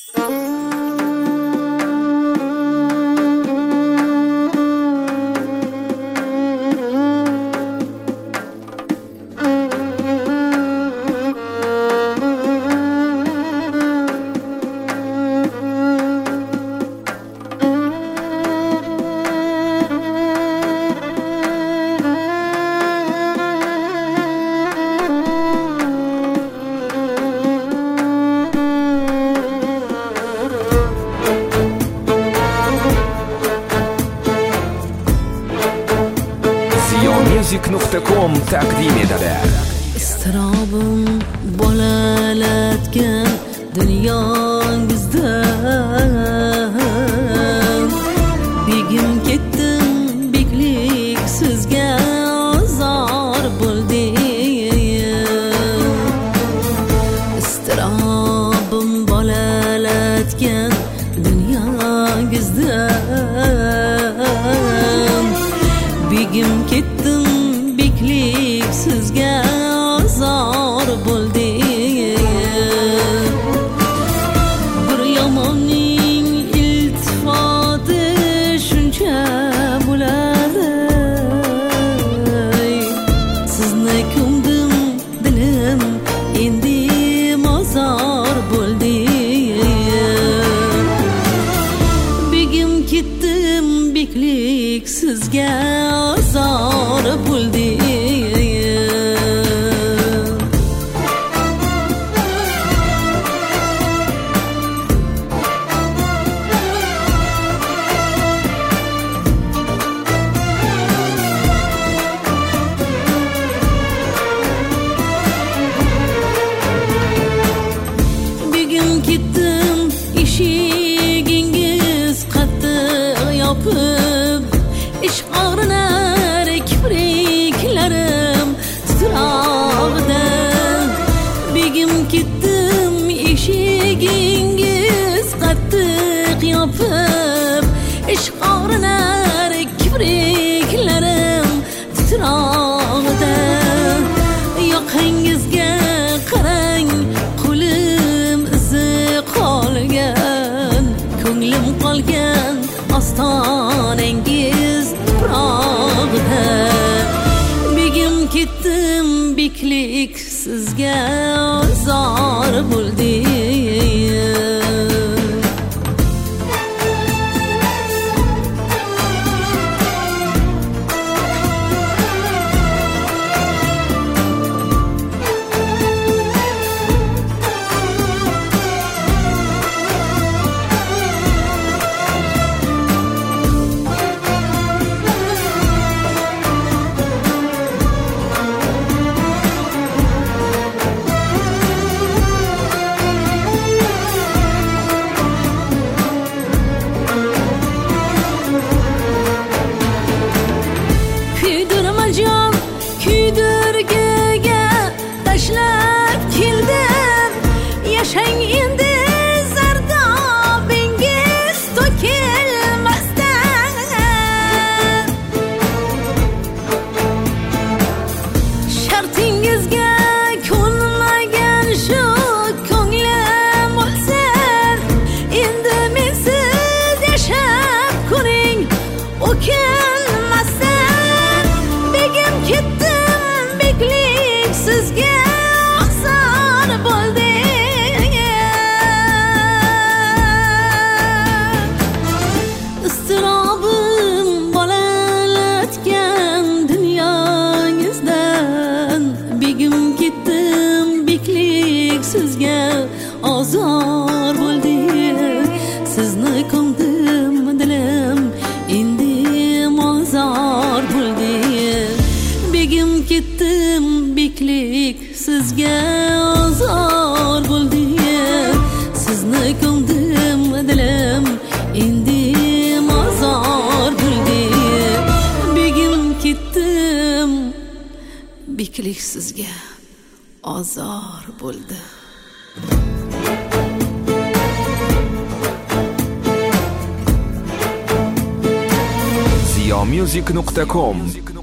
Music.com taqdim etadi. Istirobim bolalatgan dunyongizda begim ketdim, beklik sizga ozor bo'ldi. Istirobim bolalatgan dunyongizda begim ketdim, beklik sizga ozor bo'ldi. Bir yomonning iltifoti shuncha bo'ladi. Sizni ko'mdim, dilim endi mozor bo'ldi. Begim ketdim, beklik sizga ozor bo'ldi. Begim ketdim, eshigingiz qattiq yopib, ishq og'rinar kipriklarim titrog'ida. Begim ketdim, eshigingiz qattiq yopib, ishq og'rinar kipriklarim titrog'ida. Yoqangizga qarang, qo'lim izi qolgan, ko'nglim qolgan ostonangiz tuprog'ida. Begim ketdim, beklik sizga ozor bo'ldi. Kuydirgiga tashlab keldim, yashang endi zardobingiz to'kilmasdan. Shartingizga ko'nmagan shu ko'nglim o'lsin, endi mensiz yashab ko'ring o'kinmasdan. Begim ketdim, beklik sizga ozor bo'ldi. Istirobim bolalatgan dunyongizdan begim ketdim, beklik sizga ozor bo'ldi. Sizni ko'mdim, dilim endi mozor bo'ldi. Begim ketdim, beklik sizga ozor bo'ldi. Sizni ko'mdim, dilim endi mozor bo'ldi. Begim ketdim, beklik sizga ozor bo'ldi. Music.com